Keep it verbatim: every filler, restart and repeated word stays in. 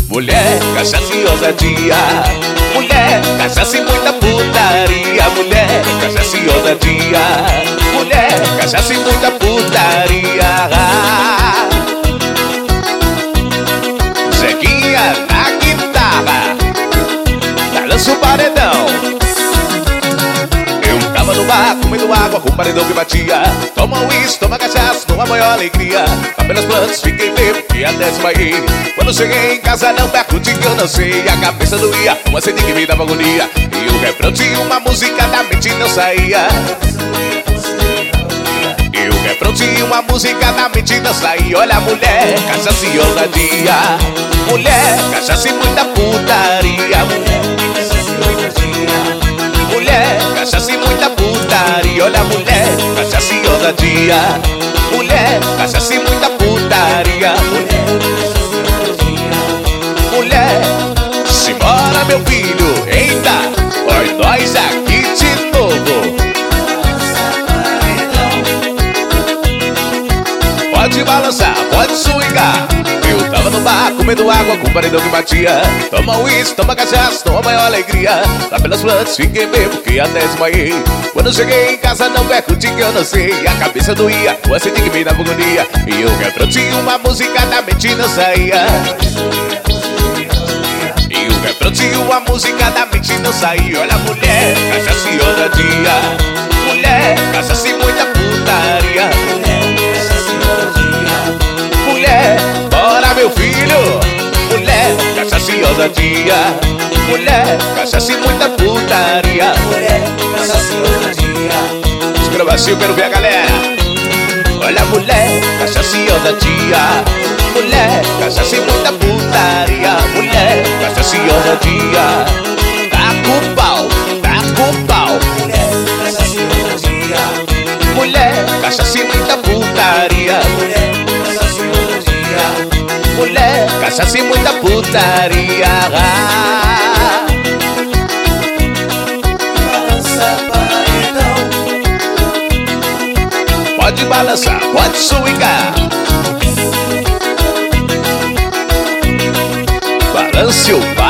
Mulher, cachaça e ousadia. Mulher, cachaça e muita putaria. Mulher, cachaça e ousadia. Mulher, cachaça e muita putaria. Zequinha na guitarra, balança o paredão. Eu tava no bar, comendo água com o paredão que batia. Toma uísque, toma cachaça, com a maior alegria. Apenas plantas, fiquei bebo e até desmaiei. Quando cheguei em casa não pergunte que eu não sei. A cabeça doía, uma sede que me dava agonia. E o refrão tinha uma música da mente não saía. E o refrão tinha uma música da mente não saía. Olha a mulher, cachaça e ousadia. Mulher, cachaça e muita putaria. Mulher, cachaça e muita putaria. Olha a mulher, cachaça e ousadia. Mulher, cachaça e muita putaria. Mulher, simbora meu filho, eita, olha nós aqui de novo. Pode balançar, pode swingar. Eu tava no bar, comendo água com o paredão que batia. Toma uísque, toma cachaça, toma a maior alegria. Lá pelas plantas fiquei bebo que até desmaiei. Quando cheguei em casa não pergunte que eu não sei. A cabeça doía, o sede que me dava agonia. E o refrão tinha uma música da mente não saía. E o refrão tinha uma música da mente não saía. Olha a mulher, cachaça e ousadia. Mulher, cachaça e muita putaria. Mulher, bora meu filho. Mulher, cachaça e ousadia. Mulher, cachaça e muita putaria. Mulher, cachaça e ousadia. Segura baixo, eu quero ver a galera. Olha a mulher, cachaça e ousadia. Mulher, cachaça e muita putaria. Mulher, cachaça e ousadia. Tá com pau, tá com pau. Mulher, cachaça e ousadia. Mulher, cachaça e muita putaria. Mulher, cachaça e ousadia. Mulher, cachaça e muita putaria. Balança paredão. Pode balançar, pode swingar. Balance o